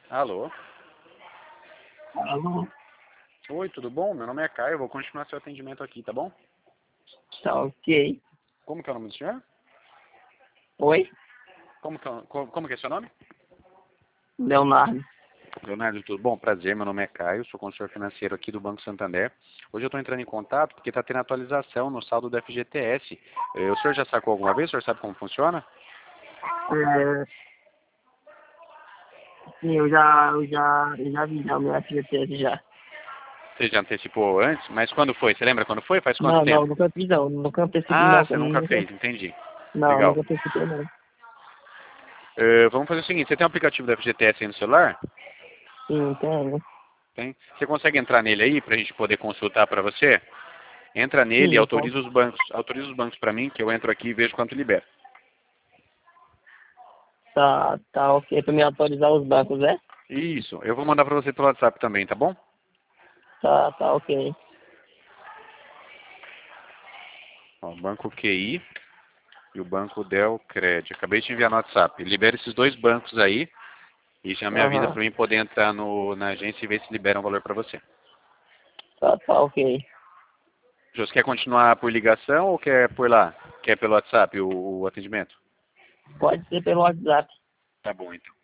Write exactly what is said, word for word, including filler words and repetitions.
Alô? Alô? Oi, tudo bom? Meu nome é Caio, eu vou continuar seu atendimento aqui, tá bom? Tá ok. Como que é o nome do senhor? Oi? Como que é, o- co- como que é seu nome? Leonardo. Leonardo, tudo bom? Prazer, meu nome é Caio, sou consultor financeiro aqui do Banco Santander. Hoje eu estou entrando em contato porque está tendo atualização no saldo do F G T S. Eh, O senhor já sacou alguma vez? O senhor sabe como funciona? É, sim, eu já, eu já, eu já vi já o meu F G T S já. Você já antecipou antes? Mas quando foi? Você lembra quando foi? Faz quanto Não, não, tempo? nunca fiz não. Nunca antecipei Ah, não. você nunca Nunca, fez, entendi. não, Legal. nunca antecipei não. Eh, vamos fazer o seguinte, você tem um aplicativo do F G T S aí no celular? Sim, tenho. Tem? Você consegue entrar nele aí para a gente poder consultar para você? Entra nele e Sim, então, autoriza os bancos. Autoriza os bancos para mim, que eu entro aqui e vejo quanto libera. tá, tá ok pra me atualizar os bancos, é? Isso, eu vou mandar para você pelo WhatsApp também, tá bom? Tá, tá ok. Ó, o Banco Q I e o Banco Del Cred. Acabei de enviar no WhatsApp. Libera esses dois bancos aí e já me avisa Aham. para mim poder entrar no, na agência e ver se liberam um valor para você. Tá, tá ok. Você quer continuar por ligação ou quer por lá? Quer pelo WhatsApp o, o atendimento? Pode ser pelo WhatsApp. Tá bom, então.